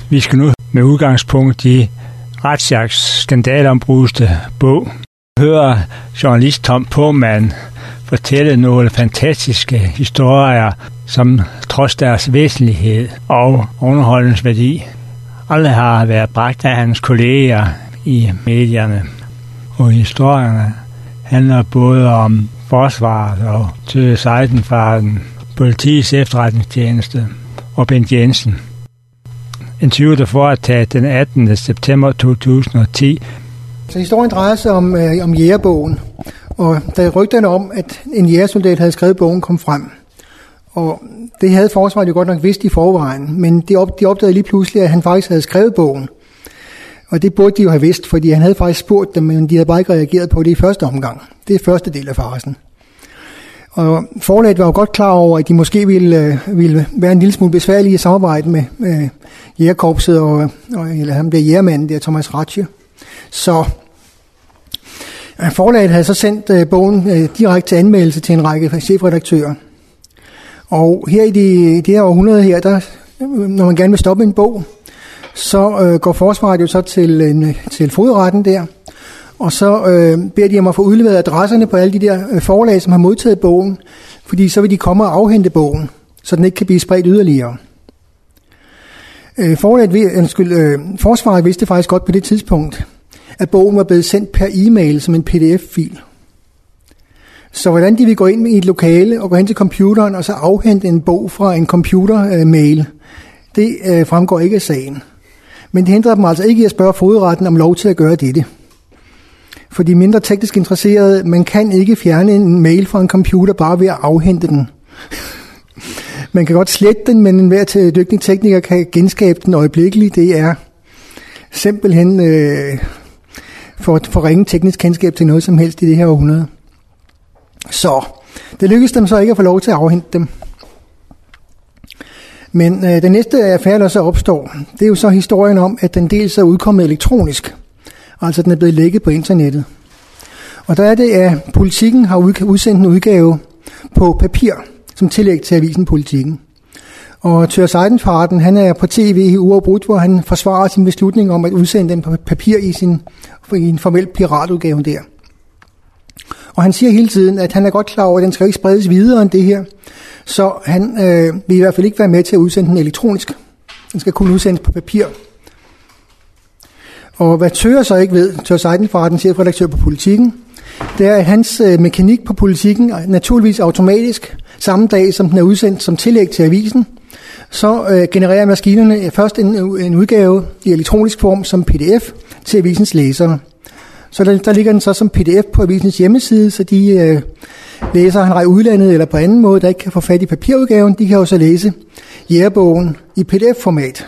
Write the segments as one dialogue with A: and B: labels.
A: Vi skal nu med udgangspunkt i Retsjagts skandaleombruste bog høre journalist Tom Pohlmann fortælle nogle fantastiske historier, som trods deres væsentlighed og underholdningsværdi aldrig har været bragt af hans kolleger i medierne. Og historierne handler både om forsvaret og Tøge Seidenfaden, politiets efterretningstjeneste og Bent Jensen. Interviewet der foretaget den 18. september 2010.
B: Så historien drejer sig om jægerbogen, og der er rygterne om, at en jægersoldat havde skrevet bogen, kom frem. Og det havde forsvaret jo godt nok vidst i forvejen, men de opdagede lige pludselig, at han faktisk havde skrevet bogen. Og det burde de jo have vidst, fordi han havde faktisk spurgt dem, men de havde bare ikke reageret på det i første omgang. Det er første del af farsen. Og forlaget var jo godt klar over, at de måske ville være en lille smule besværlige i samarbejde med jægerkorpset eller ham der jægermanden der, Thomas Ratje. Så forlaget havde så sendt bogen direkte til anmeldelse til en række chefredaktører. Og her i det her århundrede her, der, når man gerne vil stoppe en bog, så går forsvaret jo så til fodretten der, og så beder de om at få udleveret adresserne på alle de der forlag, som har modtaget bogen, fordi så vil de komme og afhente bogen, så den ikke kan blive spredt yderligere. Forsvaret vidste faktisk godt på det tidspunkt, at bogen var blevet sendt per e-mail som en pdf-fil. Så hvordan de vil gå ind i et lokale og gå hen til computeren og så afhente en bog fra en computermail, det fremgår ikke af sagen. Men det hindrer dem altså ikke i at spørge fodretten om lov til at gøre dette. For de mindre teknisk interesserede, man kan ikke fjerne en mail fra en computer bare ved at afhente den. Man kan godt slette den, men enhver dygtig tekniker kan genskabe den øjeblikkeligt. Det er simpelthen for ringe teknisk kendskab til noget som helst i det her århundrede. Så det lykkedes dem så ikke at få lov til at afhente dem. Men den næste affære, der så opstår, det er jo så historien om, at den dels er udkommet elektronisk. Altså den er blevet lækket på internettet. Og der er det, at Politiken har udsendt en udgave på papir, som tillæg til avisen Politiken. Og Tøger Seidenfaden, han er på tv uafbrudt, hvor han forsvarer sin beslutning om at udsende den på papir i en formel piratudgave der. Og han siger hele tiden, at han er godt klar over, at den skal ikke spredes videre end det her. Så han vil i hvert fald ikke være med til at udsende den elektronisk. Den skal kun udsendes på papir. Og hvad Tøger så ikke ved, Tøger Seidenfaden, chefredaktør på Politiken, det er, at hans mekanik på Politiken er naturligvis automatisk. Samme dag, som den er udsendt som tillæg til avisen, så genererer maskinerne først en udgave i elektronisk form som pdf til avisens læsere. Så der ligger den så som pdf på avisens hjemmeside, så de læsere, han rejser udlandet eller på anden måde, der ikke kan få fat i papirudgaven, de kan jo så læse jægerbogen i pdf-format.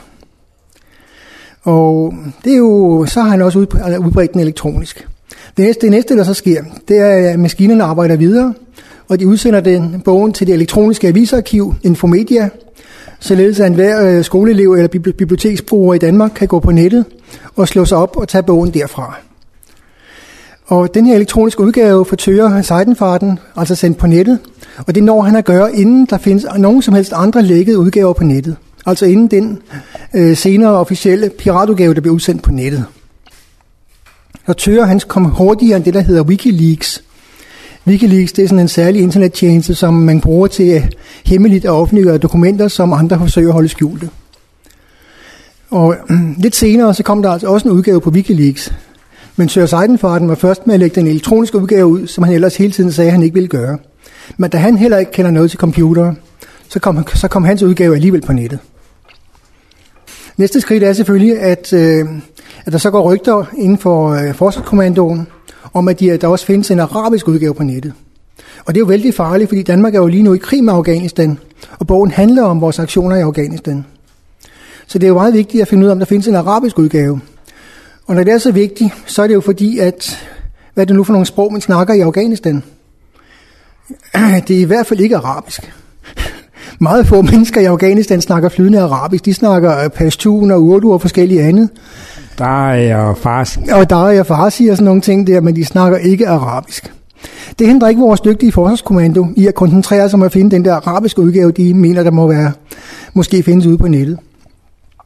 B: Og det er jo, så har han også udbredt den elektronisk. Det næste, der så sker, det er, at maskinerne arbejder videre, og de udsender bogen til det elektroniske avisarkiv Infomedia, således at enhver skoleelev eller biblioteksbruger i Danmark kan gå på nettet og slå sig op og tage bogen derfra. Og den her elektroniske udgave for Tøger Seidenfaden, altså sendt på nettet, og det når han at gøre, inden der findes nogen som helst andre lækkede udgaver på nettet. Altså inden den senere officielle piratudgave, der bliver udsendt på nettet. Og Tøger, han kom hurtigere end det, der hedder Wikileaks. Wikileaks, det er sådan en særlig internettjeneste, som man bruger til hemmeligt at offentliggøre dokumenter, som andre forsøger at holde skjulte. Og lidt senere, så kom der altså også en udgave på Wikileaks. Men Tøger Seidenfaden var først med at lægge den elektroniske udgave ud, som han ellers hele tiden sagde, at han ikke ville gøre. Men da han heller ikke kender noget til computere, så kom hans udgave alligevel på nettet. Næste skridt er selvfølgelig, at der så går rygter inden for Forsvarskommandoen, om at der også findes en arabisk udgave på nettet. Og det er jo vældig farligt, fordi Danmark er jo lige nu i krig med Afghanistan, og bogen handler om vores aktioner i Afghanistan. Så det er jo meget vigtigt at finde ud af, om der findes en arabisk udgave. Og når det er så vigtigt, så er det jo fordi, at hvad er det nu for nogle sprog, man snakker i Afghanistan? Det er i hvert fald ikke arabisk. Meget få mennesker i Afghanistan snakker flydende arabisk. De snakker pashtun og urdu og forskellige andet.
A: Dari og farsi.
B: Og dari og farsi og sådan nogle ting der, men de snakker ikke arabisk. Det hindrer ikke vores dygtige forsvarskommando i at koncentrere sig om at finde den der arabiske udgave, de mener, der måske findes ude på nettet.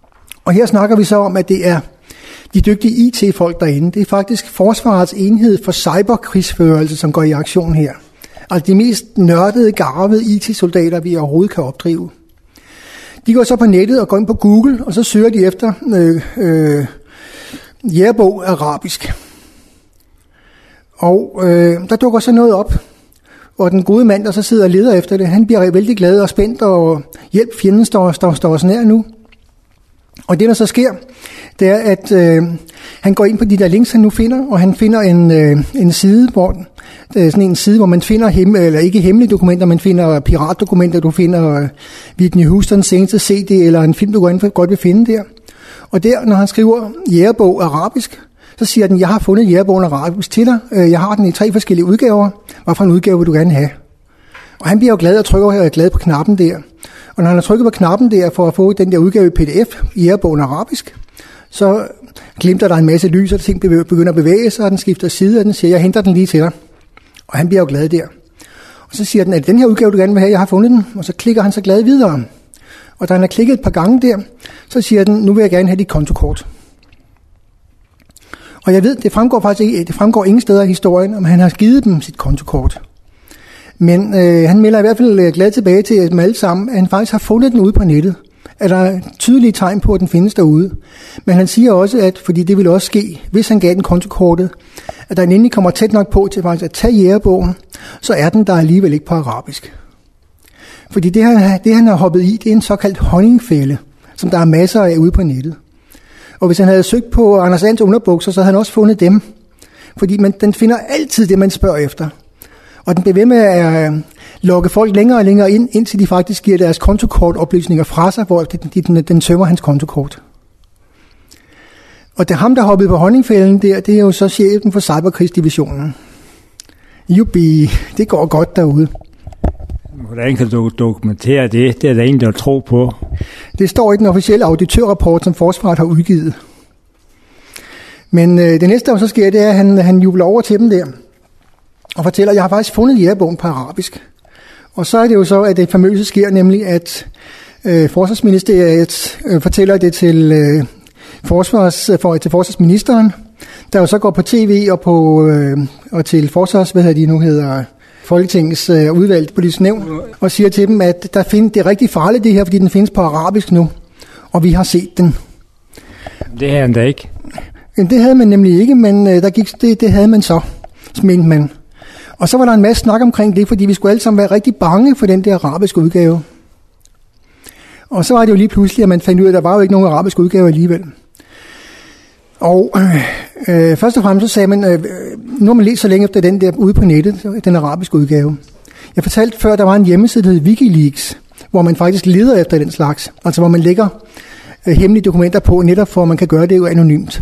B: Og her snakker vi så om, at det er de dygtige IT-folk derinde. Det er faktisk Forsvarets enhed for cyberkrigsførelse, som går i aktion her. Altså de mest nørdede, garvede IT-soldater, vi overhovedet kan opdrive. De går så på nettet og går ind på Google, og så søger de efter jægerbog arabisk. Og der dukker så noget op, og den gode mand, der så sidder og leder efter det, han bliver vældig glad og spændt, og hjælp, fjenden står os nær nu. Og det, der så sker, det er, at han går ind på de der links, han nu finder, og han finder en side, hvor man finder eller ikke hemmelige dokumenter, man finder piratdokumenter, du finder Whitney Houstons seneste CD, eller en film, du godt vil finde der. Og der, når han skriver jægerbog arabisk, så siger den, jeg har fundet jægerbogen arabisk til dig. Jeg har den i 3 forskellige udgaver. Hvad for en udgave vil du gerne have? Og han bliver jo glad og trykker glad på knappen der. Og når han har trykket på knappen der for at få den der udgave i PDF, jægerbogen arabisk, så glimter der en masse lys, og ting begynder at bevæge sig, og den skifter side, og den siger, jeg henter den lige til dig. Og han bliver jo glad der. Og så siger den, at den her udgave, du gerne vil have, jeg har fundet den. Og så klikker han så glad videre. Og da han har klikket et par gange der, så siger den, nu vil jeg gerne have dit kontokort. Og jeg ved, det fremgår faktisk ikke, det fremgår ingen steder i historien, om han har givet dem sit kontokort. Men han melder i hvert fald glad tilbage til dem alle sammen, at han faktisk har fundet den ude på nettet. At der er tydelige tegn på, at den findes derude. Men han siger også, at fordi det ville også ske, hvis han gav den kontokortet, at der endelig kommer tæt nok på til faktisk at tage jægerbogen, så er den der alligevel ikke på arabisk. Fordi det han har hoppet i, det er en såkaldt honningfælde, som der er masser af ude på nettet. Og hvis han havde søgt på Anders Ands underbukser, så havde han også fundet dem. Fordi den finder altid det, man spørger efter. Og den bliver ved med at lokke folk længere og længere ind, indtil de faktisk giver deres kontokortoplysninger fra sig, hvor den tømmer hans kontokort. Og det ham, der hoppede på honningfælden der, det er jo så chefen for cyberkrigsdivisionen. Jubi, det går godt derude.
A: Hvordan kan du dokumentere det? Det er der ingen, der tror på.
B: Det står i den officielle auditørrapport, som Forsvaret har udgivet. Men det næste, der så sker, det er, at han jubler over til dem der, og fortæller, at jeg har faktisk fundet jægerbogen på arabisk. Og så er det jo så, at det famøse sker, nemlig at Forsvarsministeriet fortæller det til forsvarsministeren, der jo så går på tv og til Folketingets udvalgte politisk nævn, og siger til dem, at det er rigtig farligt det her, fordi den findes på arabisk nu, og vi har set den.
A: Det havde han da ikke.
B: Det havde man nemlig ikke, men det havde man så, mente man. Og så var der en masse snak omkring det, fordi vi skulle alle sammen være rigtig bange for den der arabiske udgave. Og så var det jo lige pludselig, at man fandt ud af, at der var jo ikke nogen arabisk udgave alligevel. Og først og fremmest så sagde man, nu har man læst så længe efter den der ude på nettet, den arabiske udgave. Jeg fortalte før, at der var en hjemmeside, der hed Wikileaks, hvor man faktisk leder efter den slags. Altså hvor man lægger hemmelige dokumenter på, netop for at man kan gøre det jo anonymt.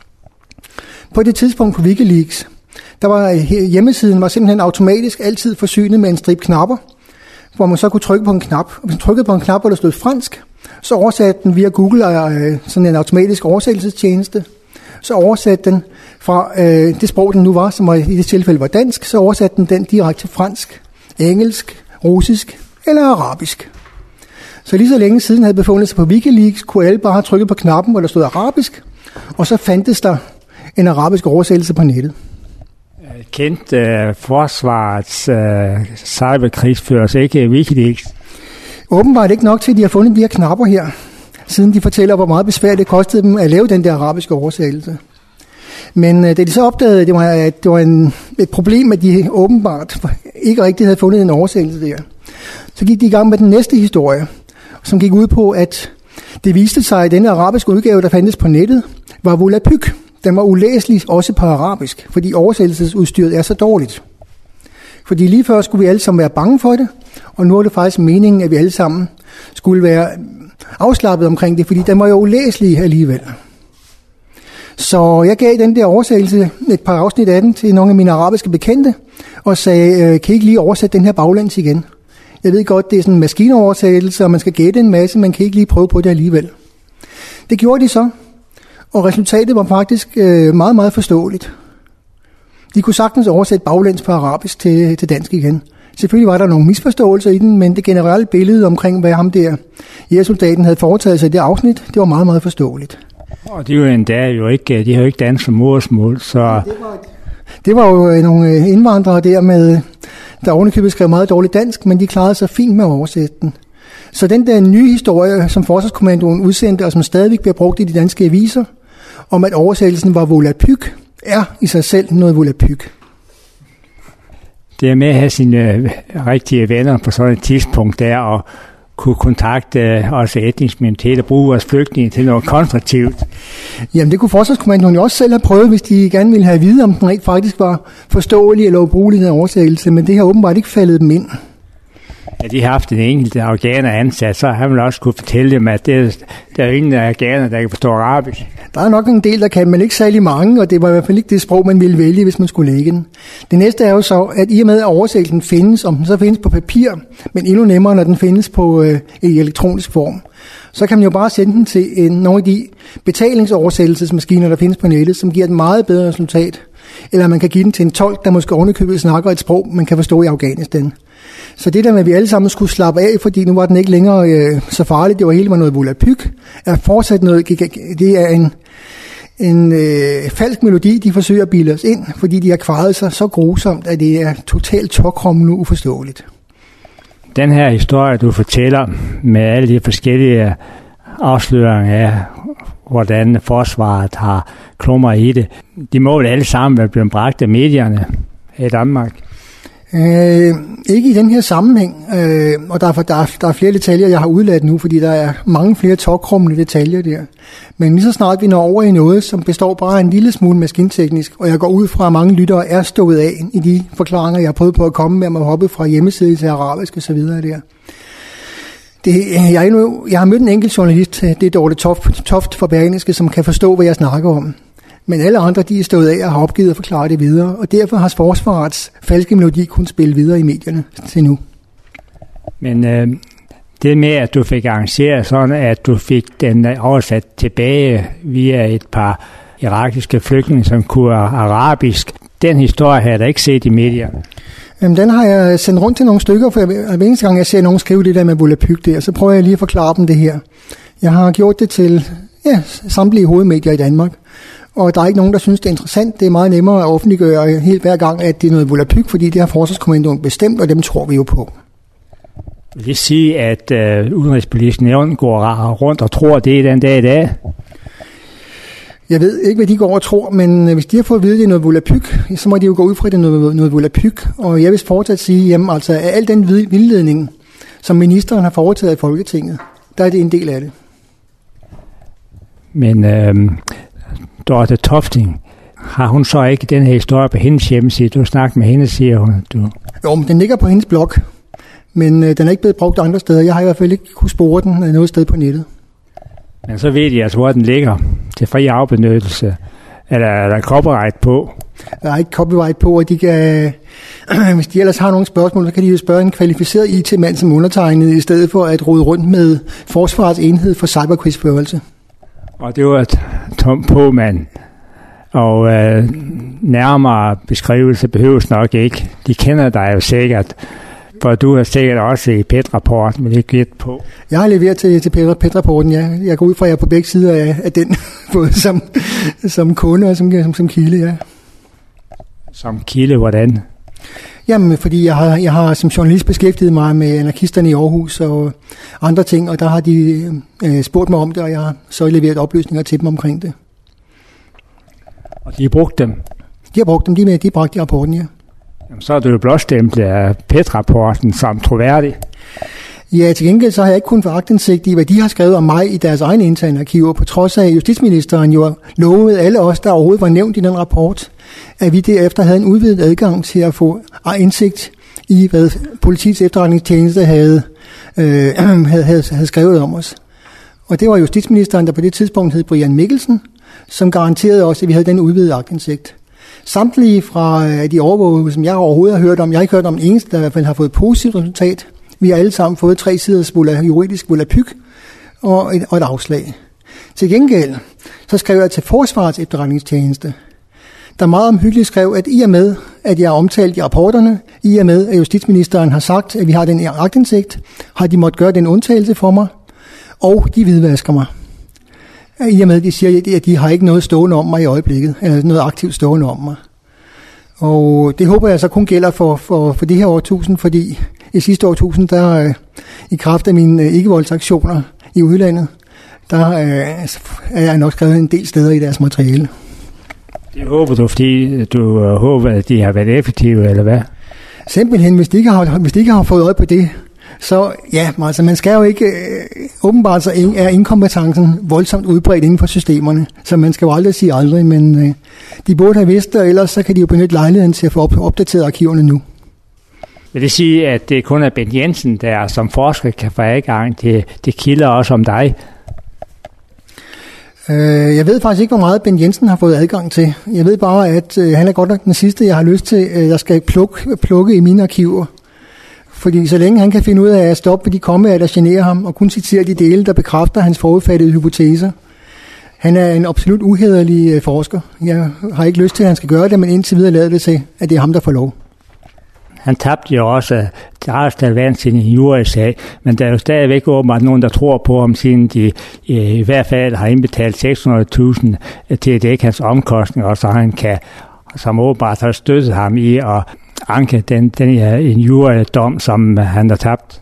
B: På det tidspunkt på Wikileaks, hjemmesiden var simpelthen automatisk altid forsynet med en stribe knapper, hvor man så kunne trykke på en knap. Og hvis man trykkede på en knap, hvor der stod fransk, så oversatte den via Google sådan en automatisk oversættelsestjeneste. Så oversatte den fra det sprog, den nu var, som i det tilfælde var dansk, så oversatte den direkte til fransk, engelsk, russisk eller arabisk. Så lige så længe siden havde befundet sig på Wikileaks, kunne alle bare trykke på knappen, hvor der stod arabisk, og så fandtes der en arabisk oversættelse på nettet.
A: Kendt forsvarets cyberkrigsførelse, ikke Wikileaks?
B: Åbenbart ikke nok til, at de har fundet de her knapper her, siden de fortæller, hvor meget besværligt det kostede dem at lave den der arabiske oversættelse. Men da de så opdagede, at det var et problem, at de åbenbart ikke rigtig havde fundet en oversættelse der, så gik de i gang med den næste historie, som gik ud på, at det viste sig, at denne arabiske udgave, der fandtes på nettet, var volapyk. Den var ulæselig også på arabisk, fordi oversættelsesudstyret er så dårligt. Fordi lige før skulle vi alle sammen være bange for det, og nu er det faktisk meningen, at vi alle sammen skulle være afslappet omkring det, fordi den var jo ulæselig alligevel. Så jeg gav den der oversættelse, et par afsnit af den, til nogle af mine arabiske bekendte, og sagde, kan I ikke lige oversætte den her baglæns igen? Jeg ved godt, det er sådan en maskinoversættelse, og man skal gætte en masse, man kan ikke lige prøve på det alligevel. Det gjorde de så, og resultatet var faktisk meget, meget forståeligt. De kunne sagtens oversætte baglæns på arabisk til dansk igen, Selvfølgelig var der nogle misforståelser i den, men det generelle billede omkring, hvad ham der jægersoldaten havde foretaget sig i det afsnit, det var meget, meget forståeligt.
A: Og de har jo ikke dansk som modersmål, så...
B: Det var jo nogle indvandrere der ovenikøbet skrev meget dårligt dansk, men de klarede sig fint med at oversætte den. Så den der nye historie, som Forsvarskommandoen udsendte, og som stadigvæk bliver brugt i de danske aviser, om at oversættelsen var volapyk, er i sig selv noget volapyk.
A: Det er med at have sine rigtige venner på sådan et tidspunkt der, og kunne kontakte også etnisk minoritet og bruge vores flygtninge til noget konstruktivt.
B: Jamen det kunne Forsvarskommandoen jo også selv have prøvet, hvis de gerne ville have at vide, om den rent faktisk var forståelig eller ubrugelig af oversættelse, men det har åbenbart ikke faldet dem ind.
A: Ja, de har haft en enkelt afghaner ansat, så har man også kunne fortælle dem, at der er ingen afghaner, der kan forstå arabisk.
B: Der er nok en del, der kan, men ikke særlig mange, og det var i hvert fald ikke det sprog, man ville vælge, hvis man skulle lægge den. Det næste er jo så, at i og med at oversættelsen findes, om den så findes på papir, men endnu nemmere, når den findes på i elektronisk form, så kan man jo bare sende den til nogle af de betalingsoversættelsesmaskiner, der findes på nettet, som giver et meget bedre resultat. Eller man kan give den til en tolk, der måske ovenikøbet snakker et sprog, man kan forstå i Afghanistan. Så det der med, at vi alle sammen skulle slappe af, fordi nu var den ikke længere så farligt, det var hele noget volapyk, er fortsat noget, det er en falsk melodi, de forsøger at bilde os ind, fordi de har kvaret sig så grusomt, at det er totalt tokrummende uforståeligt.
A: Den her historie, du fortæller med alle de forskellige afsløringer af, hvordan forsvaret har klummer i det, de må alle sammen være blevet bragt af medierne i Danmark.
B: Ikke i den her sammenhæng, og der er flere detaljer, jeg har udladt nu, fordi der er mange flere tokrummende detaljer der. Men lige så snart vi når over i noget, som består bare en lille smule maskinteknisk, og jeg går ud fra, at mange lyttere er stået af i de forklaringer, jeg har prøvet på at komme med, at man hoppe fra hjemmeside til arabisk og så videre der. Jeg har mødt en enkelt journalist, det er Dorte Toft fra Berlingske, som kan forstå, hvad jeg snakker om. Men alle andre, de er stået af og har opgivet at forklare det videre, og derfor har forsvarets falske melodi kun spillet videre i medierne til nu.
A: Men det med, at du fik arrangeret sådan, at du fik den oversat tilbage via et par irakiske flygtninge, som kunne arabisk, den historie har jeg da ikke set i medierne.
B: Jamen, den har jeg sendt rundt til nogle stykker, for hver eneste gang jeg ser nogen skrive det der med volapyk der, så prøver jeg lige at forklare dem det her. Jeg har gjort det til samtlige hovedmedier i Danmark. Og der er ikke nogen, der synes, det er interessant. Det er meget nemmere at offentliggøre helt hver gang, at det er noget volapyk, fordi det har Forsvarskommandoen bestemt, og dem tror vi jo på.
A: Vil det sige, at Udenrigspolitisk Nævn går rundt og tror, det er den dag i dag?
B: Jeg ved ikke, hvad de går og tror, men hvis de har fået at vide, at det er noget volapyk, så må de jo gå ud fra, at det er noget volapyk. Og jeg vil fortsat sige, jamen altså, af al den vildledning, som ministeren har foretaget i Folketinget, der er det en del af det.
A: Men Dorte Tofting, har hun så ikke den her historie på hendes hjemmeside? Du snakker med hende, siger hun.
B: Jo, men den ligger på hendes blog, men den er ikke blevet brugt andre steder. Jeg har i hvert fald ikke kunne spore den noget sted på nettet.
A: Men så ved de altså, hvor den ligger til fri afbenyttelse. Er der copyright på?
B: Der er ikke copyright på, og de kan, hvis de ellers har nogle spørgsmål, så kan de jo spørge en kvalificeret IT-mand som undertegnet, i stedet for at rode rundt med Forsvarets enhed for cyberkrigsførelse.
A: Og det var Tom Påmand. Og nærmere beskrivelse behøves nok ikke. De kender dig jo sikkert, for du har sikkert også i PET-rapport, men det er gæt på. Jeg
B: har leveret til PET-rapporten, ja. Jeg går ud fra, at jeg er på begge sider af den, både som kunde og som kilde, ja.
A: Som kilde, hvordan?
B: Jamen, fordi jeg har som journalist beskæftiget mig med anarkisterne i Aarhus og andre ting, og der har de spurgt mig om det, og jeg har så leveret oplysninger til dem omkring det.
A: Og de har brugt dem?
B: De har brugt dem, de bragte i rapporten, ja.
A: Jamen, så er du jo blåstemplet af PET-rapporten som troværdig.
B: Ja, til gengæld så har jeg ikke kun fået aktindsigt i, hvad de har skrevet om mig i deres egne interne arkiver, på trods af, at justitsministeren jo lovede alle os, der overhovedet var nævnt i den rapport, at vi derefter havde en udvidet adgang til at få indsigt i, hvad politiets efterretningstjeneste havde skrevet om os. Og det var justitsministeren, der på det tidspunkt hed Brian Mikkelsen, som garanterede os, at vi havde den udvidede aktindsigt. Samtlige fra de overvågede, som jeg overhovedet har hørt om, jeg har ikke hørt om den eneste, der i hvert fald har fået et positivt resultat. Vi har alle sammen fået 3 siders juridisk volapyk og et afslag. Til gengæld, så skrev jeg til Forsvarets efterretningstjeneste, der meget omhyggeligt skrev, at i og med, at jeg er omtalt i rapporterne, I og med, at justitsministeren har sagt, at vi har den aktindsigt, har de måttet gøre den undtagelse for mig, og de hvidvasker mig. I og med, at de siger, at de har ikke noget stående om mig i øjeblikket, eller noget aktivt stående om mig. Og det håber jeg så kun gælder for det her årtusind, fordi i sidste årtusind, der i kraft af mine ikke-voldsaktioner i udlandet, der er jeg nok skrevet en del steder i deres materiale.
A: Det håber du, fordi du håber, at de har været effektive, eller hvad?
B: Simpelthen, hvis de ikke har fået øje på det, så ja, altså man skal jo ikke, åbenbart så er inkompetencen voldsomt udbredt inden for systemerne, så man skal jo aldrig sige aldrig, men de burde have vidst det, og ellers så kan de jo benytte lejligheden til at få opdateret arkiverne nu.
A: Vil det sige, at det kun er Bent Jensen, der som forsker kan få adgang til kilder også om dig?
B: Jeg ved faktisk ikke, hvor meget Bent Jensen har fået adgang til. Jeg ved bare, at han er godt nok den sidste, jeg har lyst til, jeg skal plukke i mine arkiver. Fordi så længe han kan finde ud af at stoppe ved de kommaer, der generer ham, og kun citere de dele, der bekræfter hans forudfattede hypoteser. Han er en absolut uhæderlig forsker. Jeg har ikke lyst til, at han skal gøre det, men indtil videre lader det til, at det er ham, der får lov.
A: Han tabte jo også Arrestal sin jurysag, men der er jo stadigvæk åbenbart nogen, der tror på ham, siden de i hvert fald har indbetalt 600.000 til at dække hans omkostninger, og så han kan, som åbenbart har støttet ham i at anke den en jurydom, som han har tabt.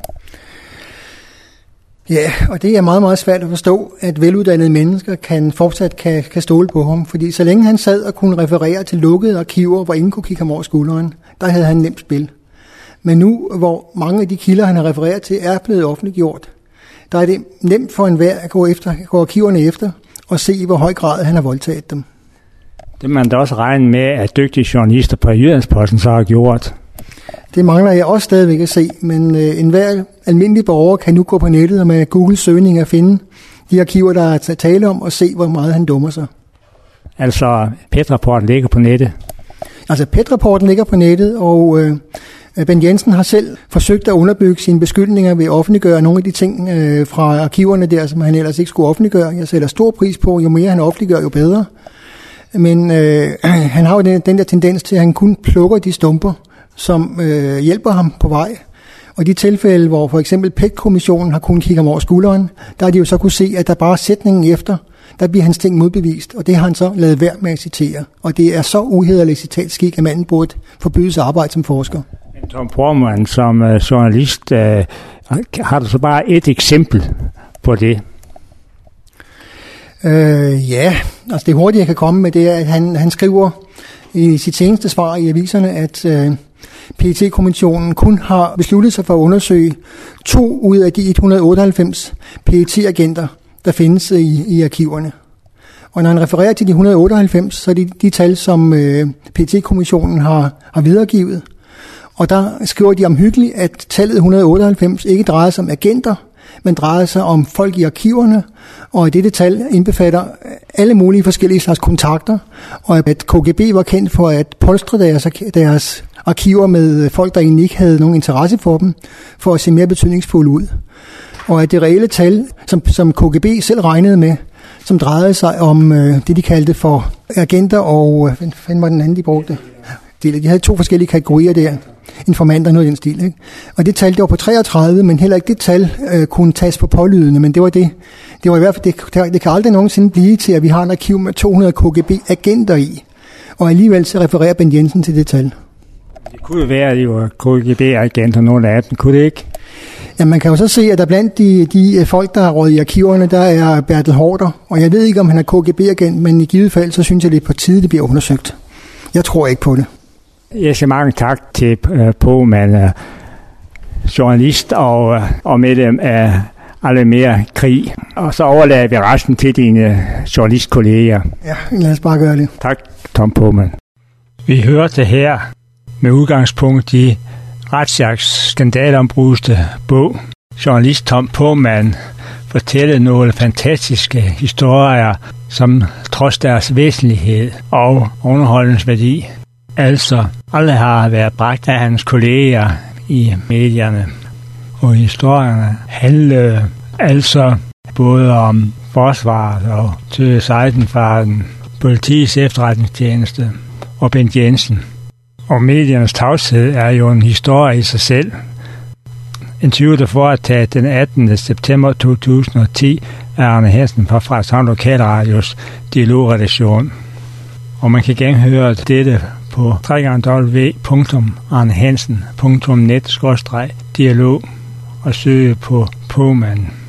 B: Ja, og det er meget, meget svært at forstå, at veluddannede mennesker fortsat kan stole på ham, fordi så længe han sad og kunne referere til lukkede arkiver, hvor ingen kunne kigge ham over skulderen, der havde han nemt spil. Men nu, hvor mange af de kilder, han har refereret til, er blevet offentliggjort, der er det nemt for enhver at gå arkiverne efter og se, i hvor høj grad han har voldtaget dem.
A: Det man da også regne med, at dygtige journalister på Jyllandsposten så har gjort.
B: Det mangler jeg også stadigvæk at se, men enhver almindelig borger kan nu gå på nettet og med Google-søgninger finde de arkiver, der er tale om, og se, hvor meget han dummer sig.
A: Altså, PET-rapporten ligger på nettet?
B: Altså, PET-rapporten ligger på nettet, og Bent Jensen har selv forsøgt at underbygge sine beskyldninger ved at offentliggøre nogle af de ting fra arkiverne der, som han ellers ikke skulle offentliggøre. Jeg sætter stor pris på, jo mere han offentliggør, jo bedre. Men han har jo den der tendens til, at han kun plukker de stumper, som hjælper ham på vej. Og de tilfælde, hvor for eksempel PET-kommissionen har kunnet kigge ham over skulderen, der har de jo så kunne se, at der bare sætningen efter, der bliver hans ting modbevist, og det har han så lavet værd med at citere. Og det er så uhæderligt citatskik, at manden burde forbydes arbejde som forsker.
A: Men Tom Poormann, som journalist, har du så bare et eksempel på det?
B: Ja, altså det hurtige, jeg kan komme med, det er, at han skriver i sit seneste svar i aviserne, at PET-kommissionen kun har besluttet sig for at undersøge 2 ud af de 198 PET-agenter, der findes i arkiverne. Og når han refererer til de 198, så er det de tal, som PET-kommissionen har videregivet. Og der skriver de omhyggeligt, at tallet 198 ikke drejer sig om agenter, men drejer sig om folk i arkiverne, og dette tal indbefatter alle mulige forskellige slags kontakter, og at KGB var kendt for at polstre deres arkiver med folk, der egentlig ikke havde nogen interesse for dem, for at se mere betydningsfulde ud. Og at det reelle tal, som KGB selv regnede med, som drejede sig om det, de kaldte for agenter og... Hvad var den anden, de brugte? De havde 2 forskellige kategorier der. Informanter, noget i den stil. Ikke? Og det tal, det var på 33, men heller ikke det tal kunne tages på pålydende, men det var det. Det var i hvert fald, det kan aldrig nogensinde blive til, at vi har en arkiv med 200 KGB-agenter i. Og alligevel så refererer Bent Jensen til det tal.
A: Det kunne jo være, at det var KGB-agenter, nogle af dem, kunne det ikke?
B: Ja, man kan jo så se, at der blandt de folk, der har råd i arkiverne, der er Bertel Haarder, og jeg ved ikke, om han er KGB-agent, men i givet fald, så synes jeg, det er på tide, det bliver undersøgt. Jeg tror ikke på det.
A: Jeg siger mange tak til Poormann, journalist og medlem af Alle Mere Krig. Og så overlader vi resten til dine journalistkolleger.
B: Ja, lad os bare gøre det.
A: Tak, Tom Poormann. Vi hørte her med udgangspunkt i Retsjagts skandaleombruste bog. Journalist Tom Poormann fortæller nogle fantastiske historier, som trods deres væsentlighed og underholdningsværdi altså aldrig har været bragt af hans kolleger i medierne. Og historierne handlede altså både om forsvaret og Tøge Seidenfarten, politiets efterretningstjeneste og Bent Jensen. Og mediernes tavshed er jo en historie i sig selv. Interviewet er foretaget den 18. september 2010 af Arne Hansen fra Frederikshavn Lokalradios dialogredaktion. Og man kan genhøre dette på www.arnehansen.net/dialog og søge på Påmand.